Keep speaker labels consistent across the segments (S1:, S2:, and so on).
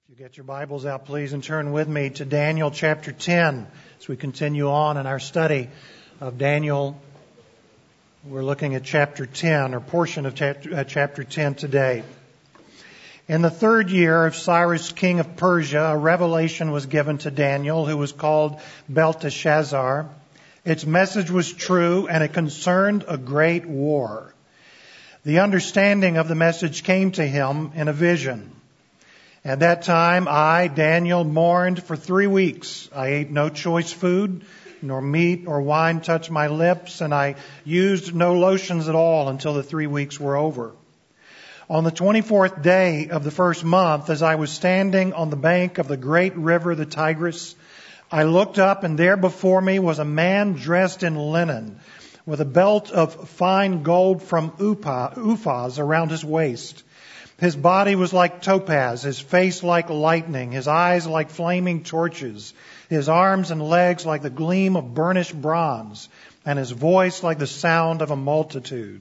S1: You get your Bibles out, please, and turn with me to Daniel chapter 10 as we continue on in our study of Daniel. We're looking at chapter 10, or portion of chapter 10 today. In the third year of Cyrus, king of Persia, a revelation was given to Daniel, who was called Belteshazzar. Its message was true, and it concerned a great war. The understanding of the message came to him in a vision. At that time, I, Daniel, mourned for 3 weeks. I ate no choice food, nor meat or wine touched my lips, and I used no lotions at all until the 3 weeks were over. On the 24th day of the first month, as I was standing on the bank of the great river, the Tigris, I looked up, and there before me was a man dressed in linen, with a belt of fine gold from Uphaz around his waist. His body was like topaz, his face like lightning, his eyes like flaming torches, his arms and legs like the gleam of burnished bronze, and his voice like the sound of a multitude.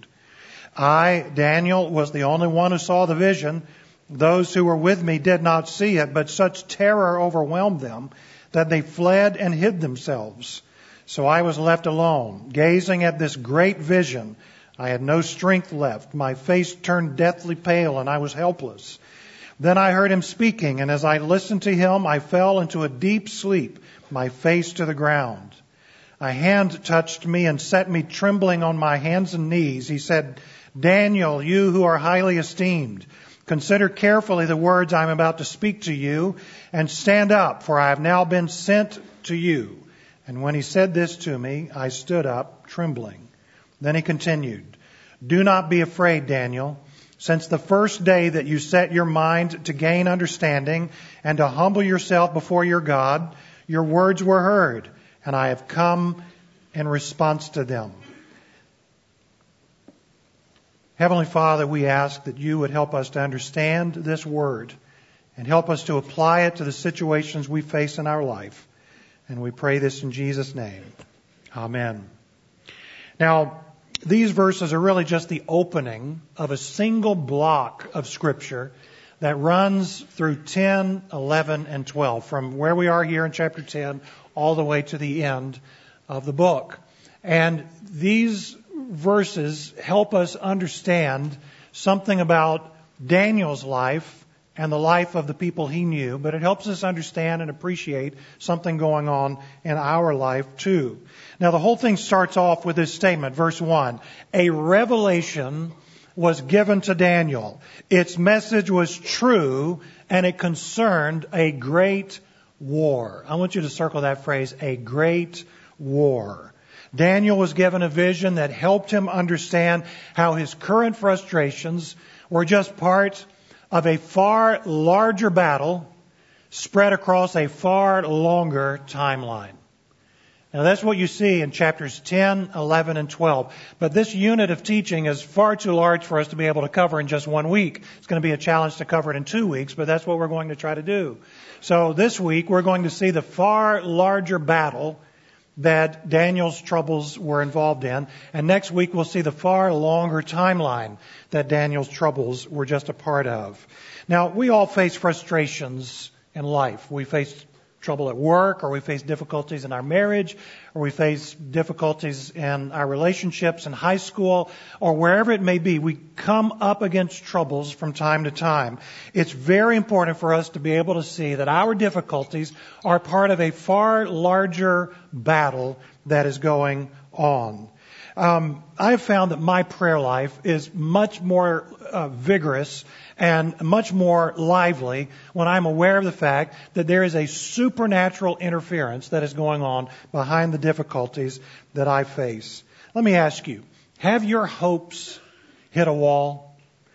S1: I, Daniel, was the only one who saw the vision. Those who were with me did not see it, but such terror overwhelmed them that they fled and hid themselves. So I was left alone, gazing at this great vision. I had no strength left. My face turned deathly pale, and I was helpless. Then I heard him speaking, and as I listened to him, I fell into a deep sleep, my face to the ground. A hand touched me and set me trembling on my hands and knees. He said, Daniel, you who are highly esteemed, consider carefully the words I am about to speak to you, and stand up, for I have now been sent to you. And when he said this to me, I stood up, trembling. Then he continued, do not be afraid, Daniel. Since the first day that you set your mind to gain understanding and to humble yourself before your God, your words were heard, and I have come in response to them. Heavenly Father, we ask that you would help us to understand this word and help us to apply it to the situations we face in our life. And we pray this in Jesus' name. Amen. Now, these verses are really just the opening of a single block of Scripture that runs through 10, 11, and 12, from where we are here in chapter 10 all the way to the end of the book. And these verses help us understand something about Daniel's life and the life of the people he knew, but it helps us understand and appreciate something going on in our life too. Now, the whole thing starts off with this statement, verse 1. A revelation was given to Daniel. Its message was true, and it concerned a great war. I want you to circle that phrase, a great war. Daniel was given a vision that helped him understand how his current frustrations were just part of a far larger battle spread across a far longer timeline. Now, that's what you see in chapters 10, 11, and 12. But this unit of teaching is far too large for us to be able to cover in just 1 week. It's going to be a challenge to cover it in 2 weeks, but that's what we're going to try to do. So this week, we're going to see the far larger battle that Daniel's troubles were involved in. And next week, we'll see the far longer timeline that Daniel's troubles were just a part of. Now, we all face frustrations in life. We face trouble at work, or we face difficulties in our marriage, or we face difficulties in our relationships in high school, or wherever it may be. We come up against troubles from time to time. It's very important for us to be able to see that our difficulties are part of a far larger battle that is going on. I've found that my prayer life is much more vigorous and much more lively when I'm aware of the fact that there is a supernatural interference that is going on behind the difficulties that I face. Let me ask you, have your hopes hit a wall?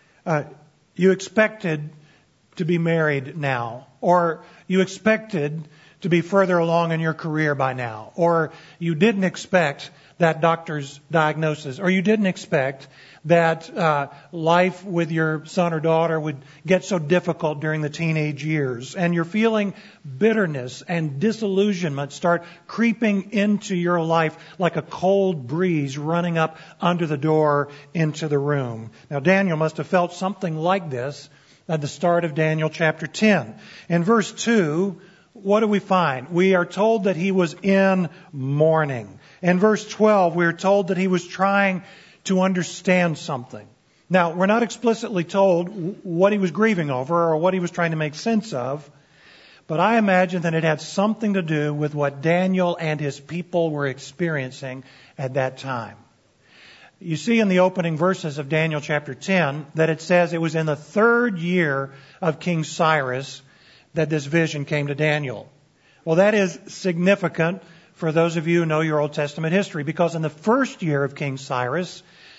S1: You expected to be married now, or you expected to be further along in your career by now, or you didn't expect that doctor's diagnosis, or you didn't expect that life with your son or daughter would get so difficult during the teenage years, and you're feeling bitterness and disillusionment start creeping into your life like a cold breeze running up under the door into the room. Now, Daniel must have felt something like this at the start of Daniel chapter 10. In verse 2, what do we find? We are told that he was in mourning. In verse 12, we are told that he was trying to understand something. Now, we're not explicitly told what he was grieving over or what he was trying to make sense of, but I imagine that it had something to do with what Daniel and his people were experiencing at that time. You see in the opening verses of Daniel chapter 10 that it says it was in the 3rd year of King Cyrus that this vision came to Daniel. Well, that is significant for those of you who know your Old Testament history, because in the 1st year of King Cyrus,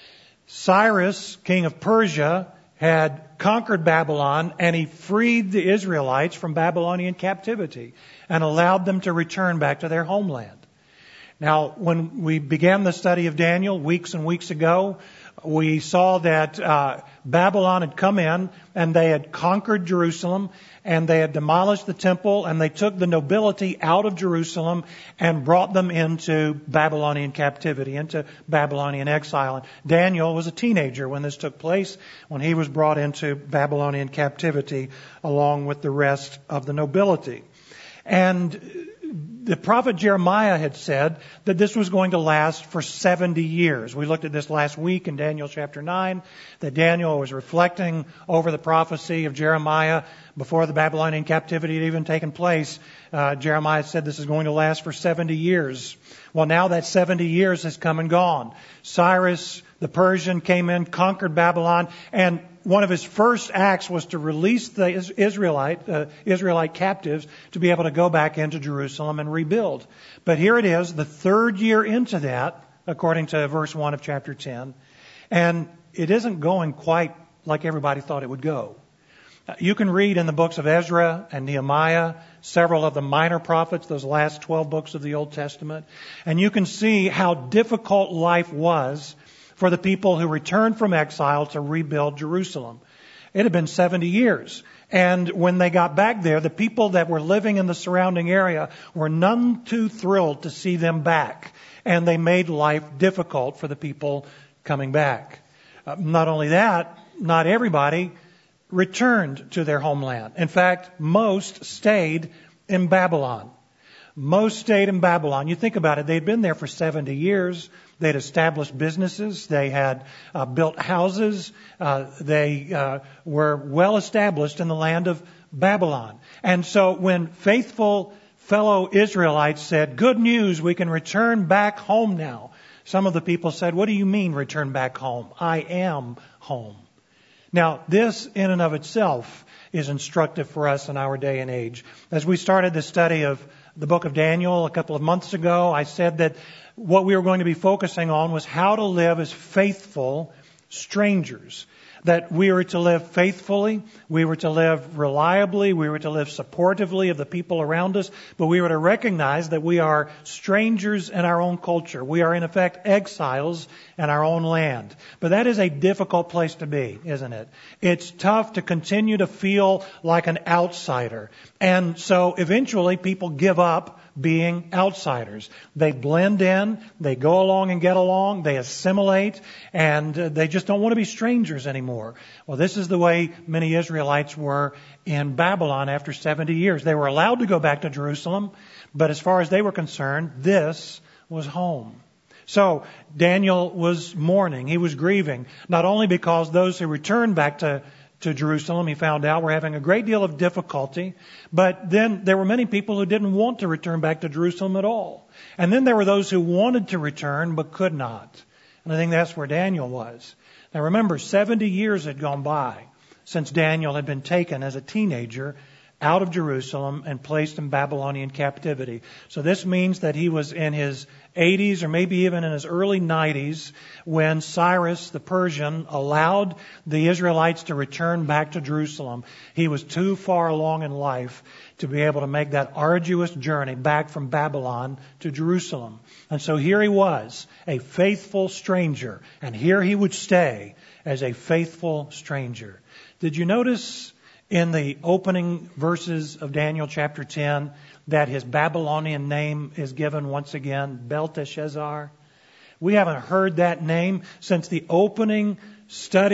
S1: Cyrus, king of Persia, had conquered Babylon, and he freed the Israelites from Babylonian captivity and allowed them to return back to their homeland. Now, when we began the study of Daniel weeks and weeks ago, we saw that Babylon had come in and they had conquered Jerusalem and they had demolished the temple and they took the nobility out of Jerusalem and brought them into Babylonian captivity, into Babylonian exile. And Daniel was a teenager when this took place, when he was brought into Babylonian captivity along with the rest of the nobility. And the prophet Jeremiah had said that this was going to last for 70 years. We looked at this last week in Daniel chapter 9, that Daniel was reflecting over the prophecy of Jeremiah before the Babylonian captivity had even taken place. Jeremiah said this is going to last for 70 years. Well, now that 70 years has come and gone. Cyrus, the Persian, came in, conquered Babylon, and one of his first acts was to release the Israelite captives to be able to go back into Jerusalem and rebuild. But here it is, the 3rd year into that, according to verse 1 of chapter 10, and it isn't going quite like everybody thought it would go. You can read in the books of Ezra and Nehemiah, several of the minor prophets, those last 12 books of the Old Testament, and you can see how difficult life was for the people who returned from exile to rebuild Jerusalem. It had been 70 years. And when they got back there, the people that were living in the surrounding area were none too thrilled to see them back. And they made life difficult for the people coming back. Not only that, not everybody returned to their homeland. In fact, most stayed in Babylon. Most stayed in Babylon. You think about it, they'd been there for 70 years. They'd established businesses. They had built houses. They were well established in the land of Babylon. And so when faithful fellow Israelites said, "Good news, we can return back home now," some of the people said, "What do you mean return back home? I am home." Now, this in and of itself is instructive for us in our day and age. As we started the study of the book of Daniel a couple of months ago, I said that what we were going to be focusing on was how to live as faithful strangers. That we were to live faithfully, we were to live reliably, we were to live supportively of the people around us, but we were to recognize that we are strangers in our own culture. We are in effect exiles in our own land. But that is a difficult place to be, isn't it? It's tough to continue to feel like an outsider. And so eventually people give up being outsiders. They blend in, they go along and get along, they assimilate, and they just don't want to be strangers anymore. Well, this is the way many Israelites were in Babylon after 70 years. They were allowed to go back to Jerusalem, but as far as they were concerned, this was home. So Daniel was mourning, he was grieving, not only because those who returned back to Jerusalem, he found out, were having a great deal of difficulty. But then there were many people who didn't want to return back to Jerusalem at all. And then there were those who wanted to return but could not. And I think that's where Daniel was. Now remember, 70 years had gone by since Daniel had been taken as a teenager out of Jerusalem and placed in Babylonian captivity. So this means that he was in his 80s or maybe even in his early 90s when Cyrus the Persian allowed the Israelites to return back to Jerusalem. He was too far along in life to be able to make that arduous journey back from Babylon to Jerusalem. And so here he was, a faithful stranger, and here he would stay as a faithful stranger. Did you notice in the opening verses of Daniel chapter 10 that his Babylonian name is given once again, Belteshazzar? We haven't heard that name since the opening study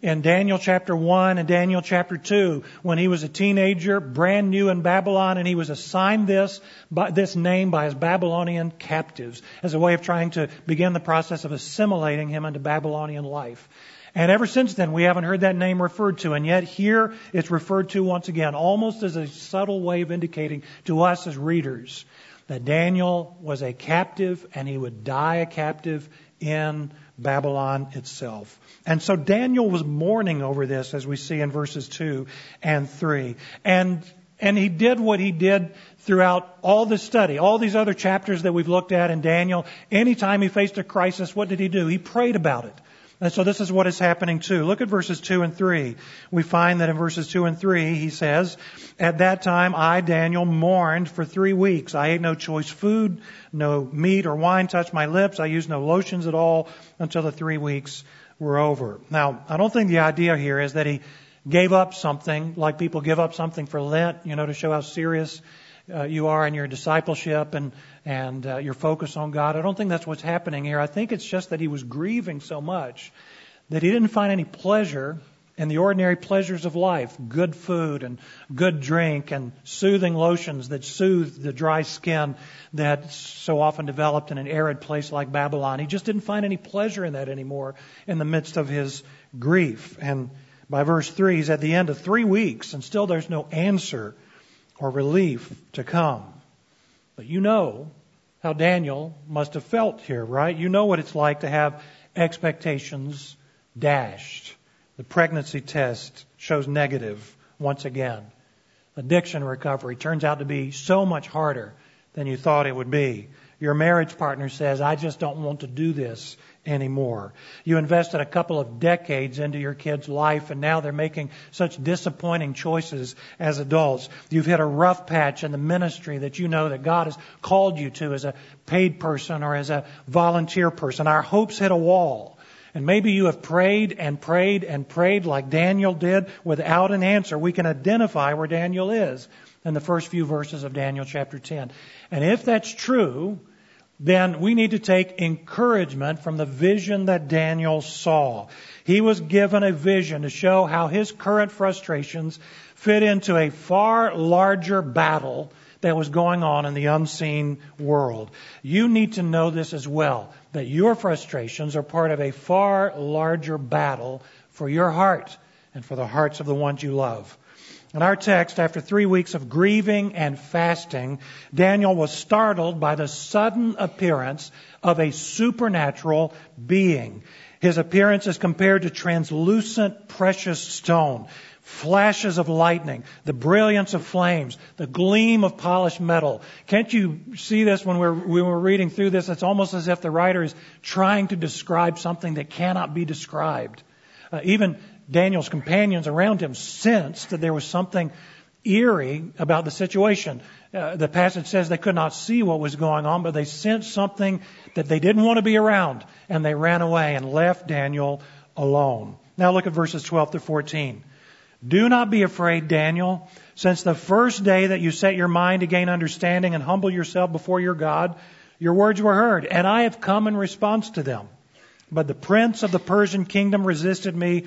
S1: in Daniel chapter 1 and Daniel chapter 2 when he was a teenager, brand new in Babylon, and he was assigned this name by his Babylonian captives as a way of trying to begin the process of assimilating him into Babylonian life. And ever since then, we haven't heard that name referred to. And yet here it's referred to once again, almost as a subtle way of indicating to us as readers that Daniel was a captive and he would die a captive in Babylon itself. And so Daniel was mourning over this, as we see in verses 2 and 3. And he did what he did throughout all this study, all these other chapters that we've looked at in Daniel. Anytime he faced a crisis, what did he do? He prayed about it. And so this is what is happening too. Look at verses 2 and 3. We find that in verses 2 and 3, he says, "At that time I, Daniel, mourned for 3 weeks. I ate no choice food, no meat or wine touched my lips. I used no lotions at all until the 3 weeks were over." Now, I don't think the idea here is that he gave up something like people give up something for Lent, to show how serious you are in your discipleship and your focus on God. I don't think that's what's happening here. I think it's just that he was grieving so much that he didn't find any pleasure in the ordinary pleasures of life, good food and good drink and soothing lotions that soothe the dry skin that's so often developed in an arid place like Babylon. He just didn't find any pleasure in that anymore in the midst of his grief. And by verse 3, he's at the end of 3 weeks and still there's no answer or relief to come. But you know how Daniel must have felt here, right? You know what it's like to have expectations dashed. The pregnancy test shows negative once again. Addiction recovery turns out to be so much harder than you thought it would be. Your marriage partner says, "I just don't want to do this anymore." You invested a couple of decades into your kid's life and now they're making such disappointing choices as adults. You've hit a rough patch in the ministry that you know that God has called you to as a paid person or as a volunteer person. Our hopes hit a wall. And maybe you have prayed and prayed and prayed like Daniel did without an answer. We can identify where Daniel is in the first few verses of Daniel chapter 10. And if that's true, then we need to take encouragement from the vision that Daniel saw. He was given a vision to show how his current frustrations fit into a far larger battle that was going on in the unseen world. You need to know this as well, that your frustrations are part of a far larger battle for your heart and for the hearts of the ones you love. In our text, after 3 weeks of grieving and fasting, Daniel was startled by the sudden appearance of a supernatural being. His appearance is compared to translucent precious stone, flashes of lightning, the brilliance of flames, the gleam of polished metal. Can't you see this when we're reading through this? It's almost as if the writer is trying to describe something that cannot be described. Even Daniel's companions around him sensed that there was something eerie about the situation. The passage says they could not see what was going on, but they sensed something that they didn't want to be around, and they ran away and left Daniel alone. Now look at verses 12 to 14. "Do not be afraid, Daniel. Since the first day that you set your mind to gain understanding and humble yourself before your God, your words were heard, and I have come in response to them. But the prince of the Persian kingdom resisted me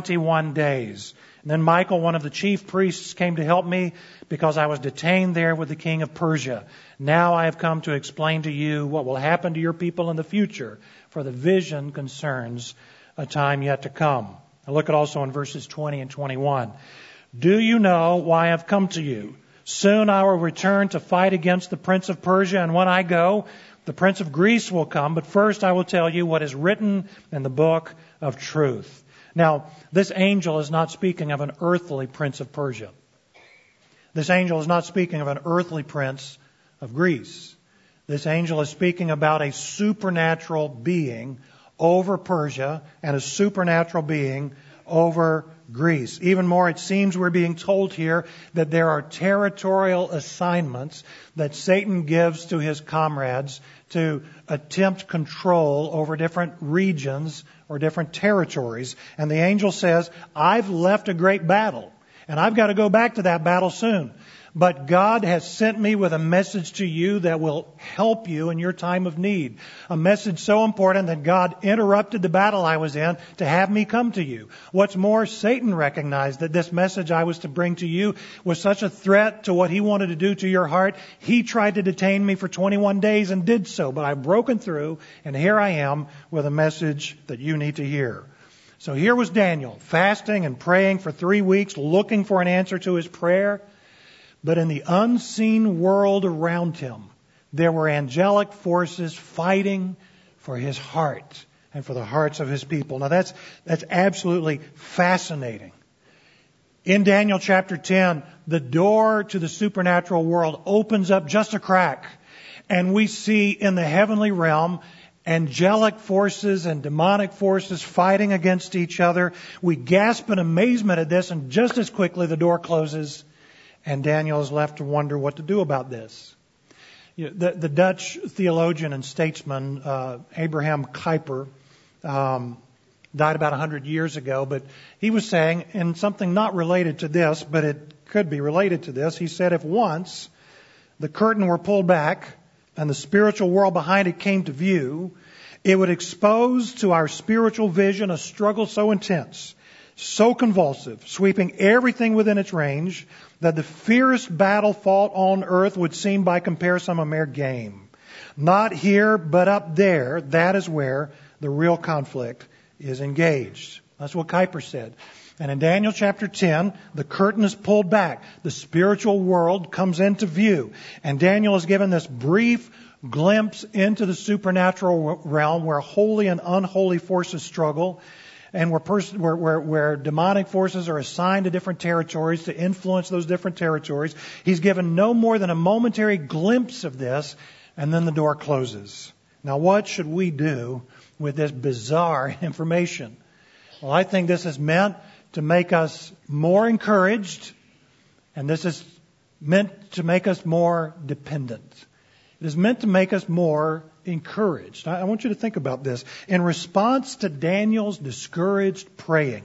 S1: 21 days. And then Michael, one of the chief priests, came to help me because I was detained there with the king of Persia. Now I have come to explain to you what will happen to your people in the future, for the vision concerns a time yet to come." Now look at also in verses 20 and 21. "Do you know why I have come to you? Soon I will return to fight against the prince of Persia, and when I go, the prince of Greece will come, but first I will tell you what is written in the book of truth." Now, this angel is not speaking of an earthly prince of Persia. This angel is not speaking of an earthly prince of Greece. This angel is speaking about a supernatural being over Persia and a supernatural being over Greece. Even more, it seems we're being told here that there are territorial assignments that Satan gives to his comrades to attempt control over different regions or different territories. And the angel says, "I've left a great battle, and I've got to go back to that battle soon. But God has sent me with a message to you that will help you in your time of need. A message so important that God interrupted the battle I was in to have me come to you. What's more, Satan recognized that this message I was to bring to you was such a threat to what he wanted to do to your heart. He tried to detain me for 21 days and did so, but I've broken through, and here I am with a message that you need to hear. So here was Daniel, fasting and praying for 3 weeks, looking for an answer to his prayer. But in the unseen world around him, there were angelic forces fighting for his heart and for the hearts of his people. Now that's absolutely fascinating. In Daniel chapter 10, the door to the supernatural world opens up just a crack. And we see in the heavenly realm angelic forces and demonic forces fighting against each other. We gasp in amazement at this, and just as quickly the door closes and Daniel is left to wonder what to do about this. The Dutch theologian and statesman Abraham Kuyper died about 100 years ago, but he was saying, in something not related to this, but it could be related to this, he said, if once the curtain were pulled back and the spiritual world behind it came to view, it would expose to our spiritual vision a struggle so intense, so convulsive, sweeping everything within its range, that the fiercest battle fought on earth would seem by comparison a mere game. Not here, but up there, that is where the real conflict is engaged. That's what Kuyper said. And in Daniel chapter 10, the curtain is pulled back. The spiritual world comes into view. And Daniel is given this brief glimpse into the supernatural realm where holy and unholy forces struggle, and where demonic forces are assigned to different territories to influence those different territories. He's given no more than a momentary glimpse of this, and then the door closes. Now, what should we do with this bizarre information? Well, I think this is meant to make us more encouraged, and this is meant to make us more dependent. It is meant to make us more encouraged. I want you to think about this. In response to Daniel's discouraged praying,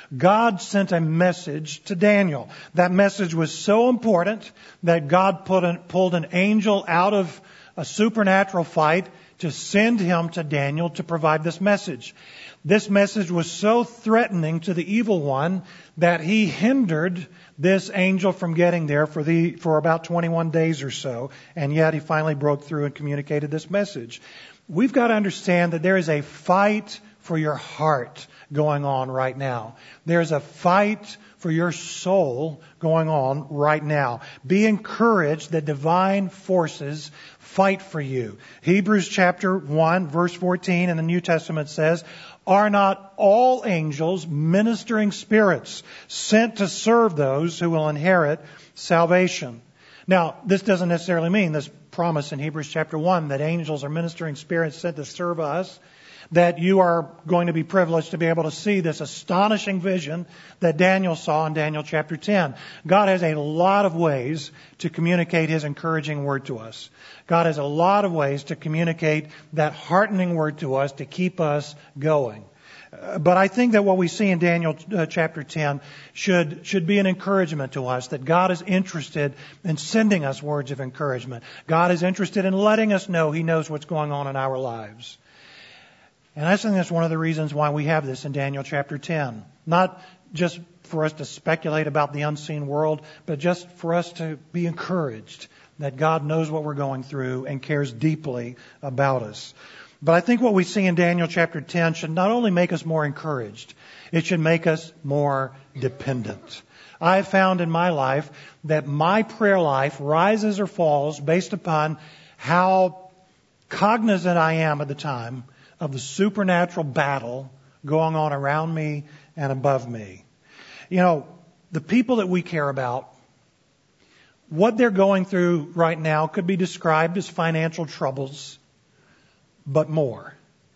S1: God sent a message to Daniel. That message was so important that God pulled an angel out of a supernatural fight to send him to Daniel to provide this message. This message was so threatening to the evil one that he hindered this angel from getting there for about 21 days or so, and yet he finally broke through and communicated this message. We've got to understand that there is a fight for your heart going on right now. There's a fight for your soul going on right now. Be encouraged that divine forces fight for you. Hebrews chapter 1, verse 14 in the New Testament says, "Are not all angels ministering spirits sent to serve those who will inherit salvation?" Now, this doesn't necessarily mean this promise in Hebrews chapter 1 that angels are ministering spirits sent to serve us, that you are going to be privileged to be able to see this astonishing vision that Daniel saw in Daniel chapter 10. God has a lot of ways to communicate His encouraging word to us. God has a lot of ways to communicate that heartening word to us to keep us going. But I think that what we see in Daniel chapter 10 should be an encouragement to us, that God is interested in sending us words of encouragement. God is interested in letting us know He knows what's going on in our lives. And I think that's one of the reasons why we have this in Daniel chapter 10. Not just for us to speculate about the unseen world, but just for us to be encouraged that God knows what we're going through and cares deeply about us. But I think what we see in Daniel chapter 10 should not only make us more encouraged, it should make us more dependent. I have found in my life that my prayer life rises or falls based upon how cognizant I am at the time of the supernatural battle going on around me and above me. You know, the people that we care about, what they're going through right now could be described as financial troubles, but more.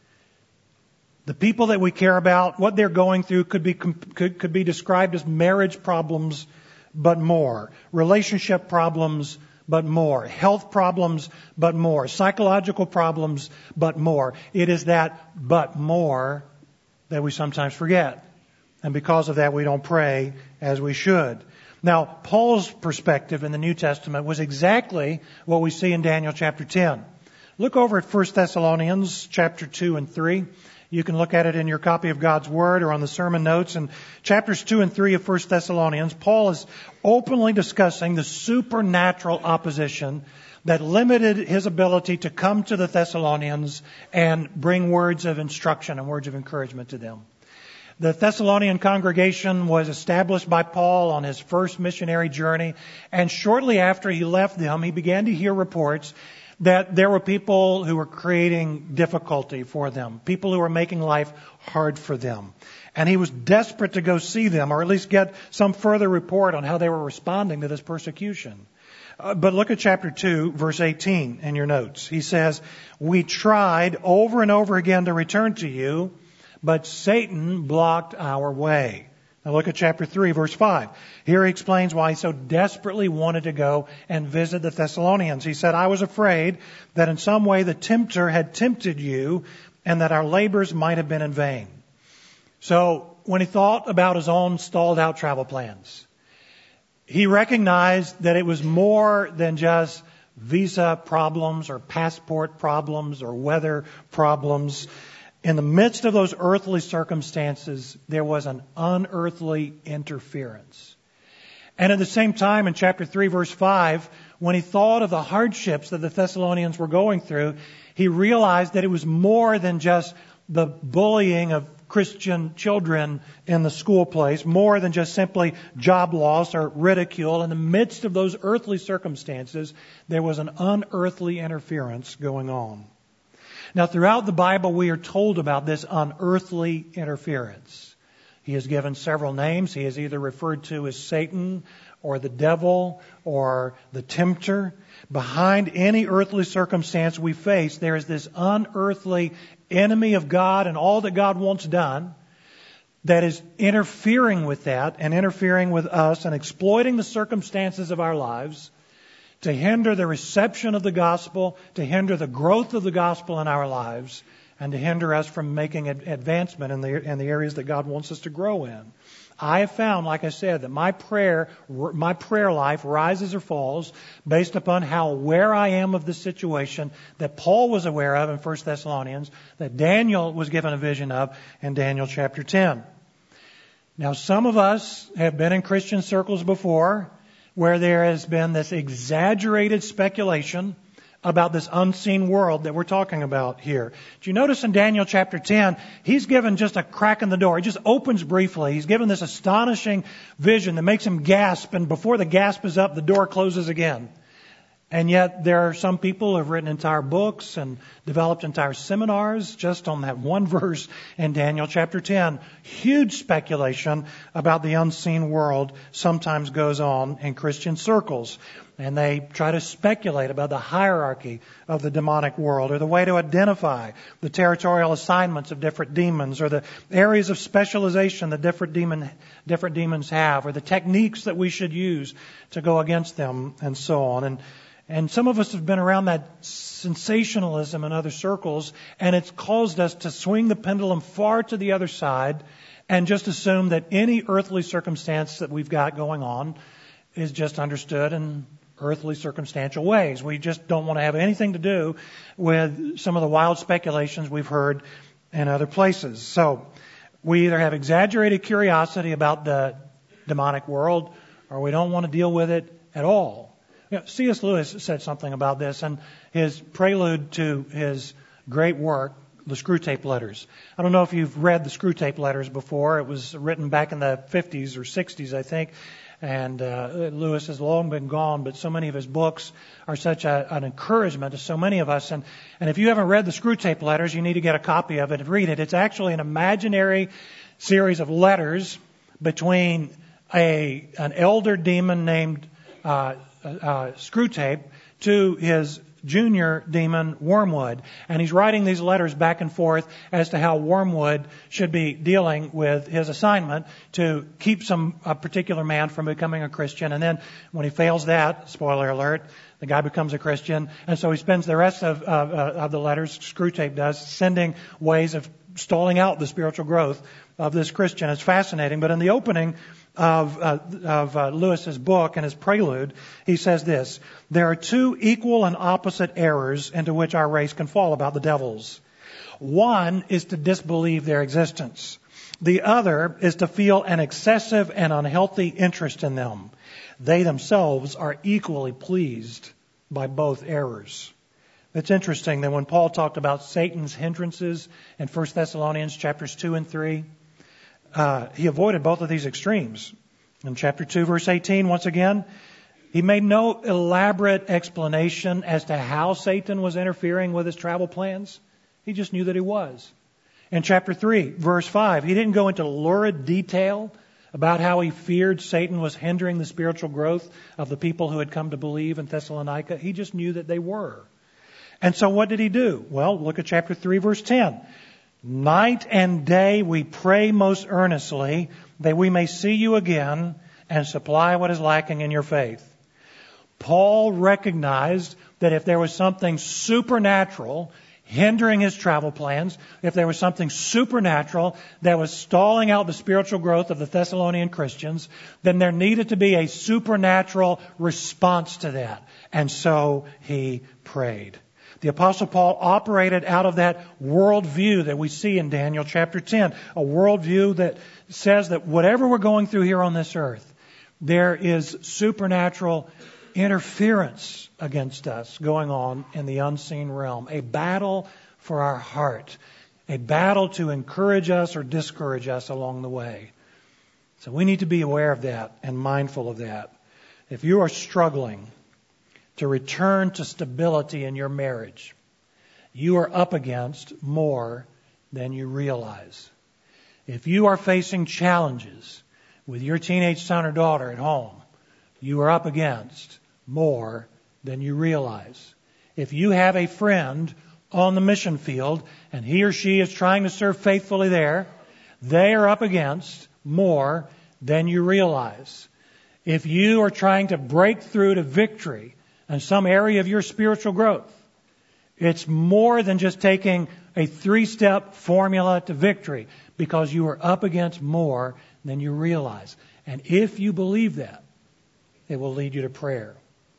S1: The people that we care about, what they're going through could be described as marriage problems, but more. Relationship problems, but more. Health problems, but more. Psychological problems, but more. It is that but more that we sometimes forget. And because of that, we don't pray as we should. Now, Paul's perspective in the New Testament was exactly what we see in Daniel chapter 10. Look over at 1 Thessalonians chapter 2 and 3. You can look at it in your copy of God's Word or on the sermon notes. In chapters 2 and 3 of 1 Thessalonians, Paul is openly discussing the supernatural opposition that limited his ability to come to the Thessalonians and bring words of instruction and words of encouragement to them. The Thessalonian congregation was established by Paul on his first missionary journey, and shortly after he left them, he began to hear reports that there were people who were creating difficulty for them, people who were making life hard for them. And he was desperate to go see them, or at least get some further report on how they were responding to this persecution. But look at chapter 2, verse 18 in your notes. He says, "We tried over and over again to return to you, but Satan blocked our way." Now look at chapter 3, verse 5. Here he explains why he so desperately wanted to go and visit the Thessalonians. He said, "I was afraid that in some way the tempter had tempted you and that our labors might have been in vain." So when he thought about his own stalled out travel plans, he recognized that it was more than just visa problems or passport problems or weather problems. In the midst of those earthly circumstances, there was an unearthly interference. And at the same time, in chapter 3, verse 5, when he thought of the hardships that the Thessalonians were going through, he realized that it was more than just the bullying of Christian children in the school place, more than just simply job loss or ridicule. In the midst of those earthly circumstances, there was an unearthly interference going on. Now, throughout the Bible, we are told about this unearthly interference. He has given several names. He is either referred to as Satan or the devil or the tempter. Behind any earthly circumstance we face, there is this unearthly enemy of God and all that God wants done that is interfering with that and interfering with us and exploiting the circumstances of our lives to hinder the reception of the gospel, to hinder the growth of the gospel in our lives, and to hinder us from making advancement in the areas that God wants us to grow in. I have found, like I said, that my prayer life rises or falls based upon how aware I am of the situation that Paul was aware of in 1 Thessalonians, that Daniel was given a vision of in Daniel chapter 10. Now, some of us have been in Christian circles before where there has been this exaggerated speculation about this unseen world that we're talking about here. Do you notice in Daniel chapter 10, he's given just a crack in the door. He just opens briefly. He's given this astonishing vision that makes him gasp, and before the gasp is up, the door closes again. And yet there are some people who have written entire books and developed entire seminars just on that one verse in Daniel chapter 10. Huge speculation about the unseen world sometimes goes on in Christian circles. And they try to speculate about the hierarchy of the demonic world, or the way to identify the territorial assignments of different demons, or the areas of specialization that different demons have, or the techniques that we should use to go against them, and so on. And some of us have been around that sensationalism in other circles, and it's caused us to swing the pendulum far to the other side and just assume that any earthly circumstance that we've got going on is just understood in earthly circumstantial ways. We just don't want to have anything to do with some of the wild speculations we've heard in other places. So we either have exaggerated curiosity about the demonic world, or we don't want to deal with it at all. You know, C.S. Lewis said something about this in his prelude to his great work, The Screwtape Letters. I don't know if you've read The Screwtape Letters before. It was written back in the 50s or 60s, I think. And Lewis has long been gone, but so many of his books are such an encouragement to so many of us. And if you haven't read The Screwtape Letters, you need to get a copy of it and read it. It's actually an imaginary series of letters between an elder demon named Screwtape to his junior demon, Wormwood. And he's writing these letters back and forth as to how Wormwood should be dealing with his assignment to keep a particular man from becoming a Christian. And then when he fails that, spoiler alert, the guy becomes a Christian. And so he spends the rest of the letters, Screwtape does, sending ways of stalling out the spiritual growth of this Christian. It's fascinating. But in the opening of Lewis's book and his prelude, he says this: there are two equal and opposite errors into which our race can fall about the devils. One is to disbelieve their existence. The other is to feel an excessive and unhealthy interest in them. They themselves are equally pleased by both errors. It's interesting that when Paul talked about Satan's hindrances in 1 Thessalonians chapters 2 and 3, he avoided both of these extremes. In chapter 2, verse 18, once again, he made no elaborate explanation as to how Satan was interfering with his travel plans. He just knew that he was. In chapter 3, verse 5, he didn't go into lurid detail about how he feared Satan was hindering the spiritual growth of the people who had come to believe in Thessalonica. He just knew that they were. And so what did he do? Well, look at chapter 3, verse 10. Night and day we pray most earnestly that we may see you again and supply what is lacking in your faith. Paul recognized that if there was something supernatural hindering his travel plans, if there was something supernatural that was stalling out the spiritual growth of the Thessalonian Christians, then there needed to be a supernatural response to that. And so he prayed. The Apostle Paul operated out of that worldview that we see in Daniel chapter 10, a worldview that says that whatever we're going through here on this earth, there is supernatural interference against us going on in the unseen realm, a battle for our heart, a battle to encourage us or discourage us along the way. So we need to be aware of that and mindful of that. If you are struggling to return to stability in your marriage, you are up against more than you realize. If you are facing challenges with your teenage son or daughter at home, you are up against more than you realize. If you have a friend on the mission field and he or she is trying to serve faithfully there, they are up against more than you realize. If you are trying to break through to victory in some area of your spiritual growth, it's more than just taking a 3-step formula to victory, because you are up against more than you realize. And if you believe that, it will lead you to prayer.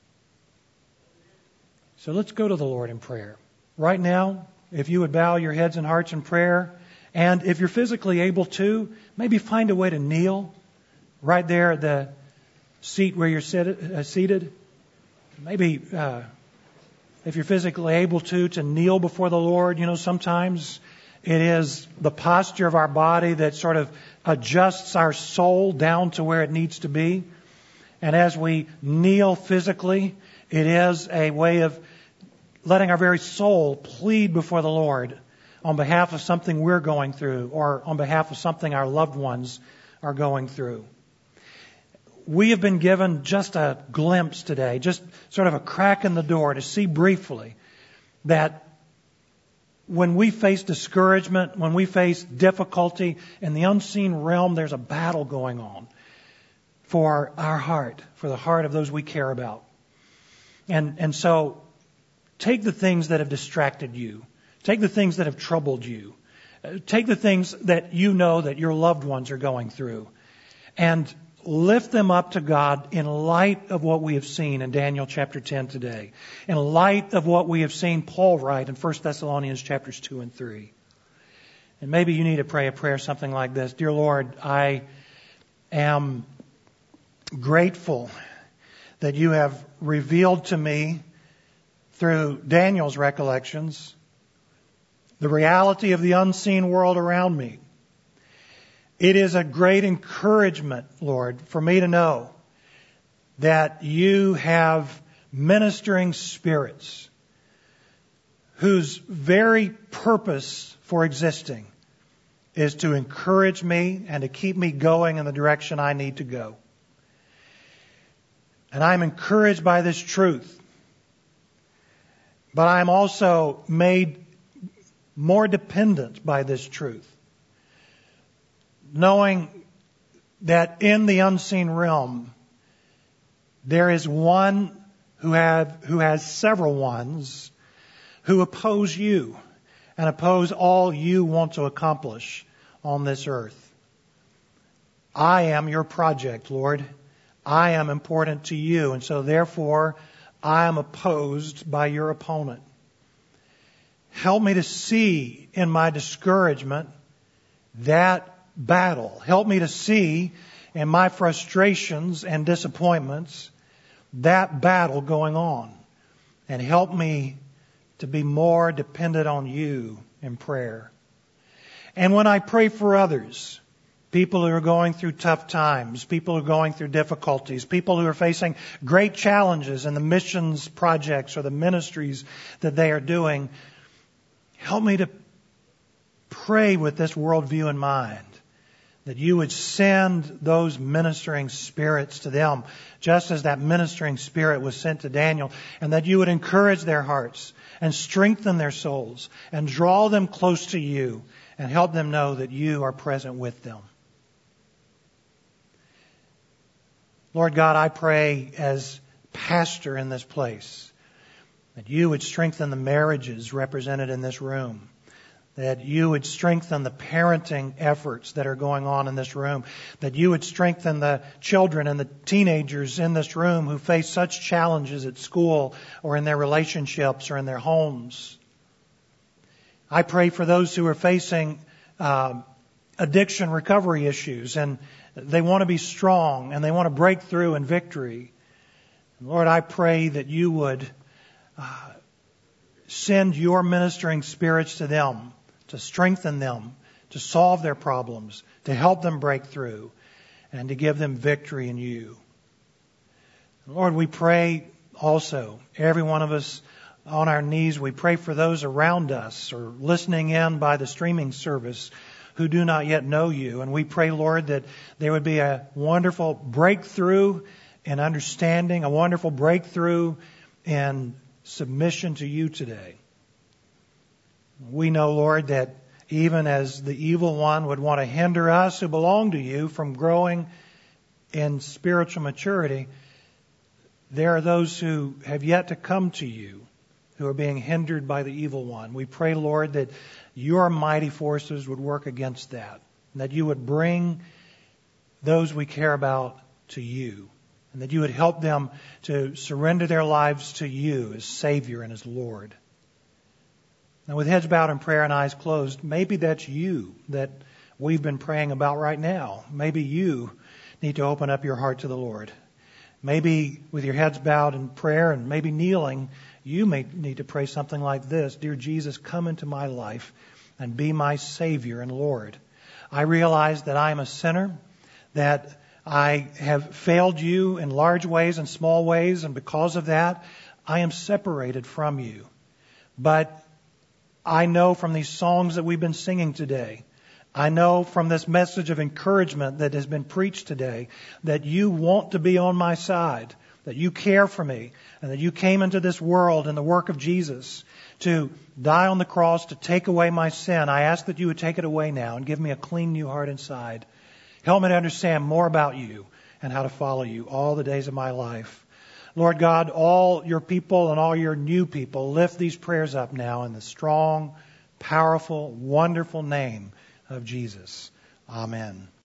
S1: So let's go to the Lord in prayer. Right now, if you would bow your heads and hearts in prayer, and if you're physically able to, maybe find a way to kneel right there at the seat where you're seated. Maybe if you're physically able to kneel before the Lord. You know, sometimes it is the posture of our body that sort of adjusts our soul down to where it needs to be. And as we kneel physically, it is a way of letting our very soul plead before the Lord on behalf of something we're going through, or on behalf of something our loved ones are going through. We have been given just a glimpse today, just sort of a crack in the door to see briefly that when we face discouragement, when we face difficulty in the unseen realm, there's a battle going on for our heart, for the heart of those we care about. And so take the things that have distracted you. Take the things that have troubled you. Take the things that you know that your loved ones are going through, and lift them up to God in light of what we have seen in Daniel chapter 10 today, in light of what we have seen Paul write in 1 Thessalonians chapters 2 and 3. And maybe you need to pray a prayer something like this: Dear Lord, I am grateful that you have revealed to me through Daniel's recollections the reality of the unseen world around me. It is a great encouragement, Lord, for me to know that you have ministering spirits whose very purpose for existing is to encourage me and to keep me going in the direction I need to go. And I'm encouraged by this truth. But I'm also made more dependent by this truth, knowing that in the unseen realm, there is one who has several ones who oppose you and oppose all you want to accomplish on this earth. I am your project, Lord. I am important to you, and so therefore I am opposed by your opponent. Help me to see in my discouragement that battle. Help me to see in my frustrations and disappointments that battle going on. And help me to be more dependent on you in prayer. And when I pray for others, people who are going through tough times, people who are going through difficulties, people who are facing great challenges in the missions projects or the ministries that they are doing, help me to pray with this worldview in mind, that you would send those ministering spirits to them, just as that ministering spirit was sent to Daniel, and that you would encourage their hearts and strengthen their souls and draw them close to you and help them know that you are present with them. Lord God, I pray as pastor in this place that you would strengthen the marriages represented in this room, that you would strengthen the parenting efforts that are going on in this room, that you would strengthen the children and the teenagers in this room who face such challenges at school or in their relationships or in their homes. I pray for those who are facing addiction recovery issues, and they want to be strong and they want to break through in victory. Lord, I pray that you would send your ministering spirits to them, to strengthen them, to solve their problems, to help them break through, and to give them victory in you. Lord, we pray also, every one of us on our knees, we pray for those around us or listening in by the streaming service who do not yet know you. And we pray, Lord, that there would be a wonderful breakthrough in understanding, a wonderful breakthrough in submission to you today. We know, Lord, that even as the evil one would want to hinder us who belong to you from growing in spiritual maturity, there are those who have yet to come to you who are being hindered by the evil one. We pray, Lord, that your mighty forces would work against that, and that you would bring those we care about to you, and that you would help them to surrender their lives to you as Savior and as Lord. Now, with heads bowed in prayer and eyes closed, maybe that's you that we've been praying about right now. Maybe you need to open up your heart to the Lord. Maybe with your heads bowed in prayer and maybe kneeling, you may need to pray something like this: Dear Jesus, come into my life and be my Savior and Lord. I realize that I am a sinner, that I have failed you in large ways and small ways, and because of that, I am separated from you. But I know from these songs that we've been singing today, I know from this message of encouragement that has been preached today, that you want to be on my side, that you care for me, and that you came into this world in the work of Jesus to die on the cross to take away my sin. I ask that you would take it away now and give me a clean new heart inside. Help me to understand more about you and how to follow you all the days of my life. Lord God, all your people and all your new people, lift these prayers up now in the strong, powerful, wonderful name of Jesus. Amen.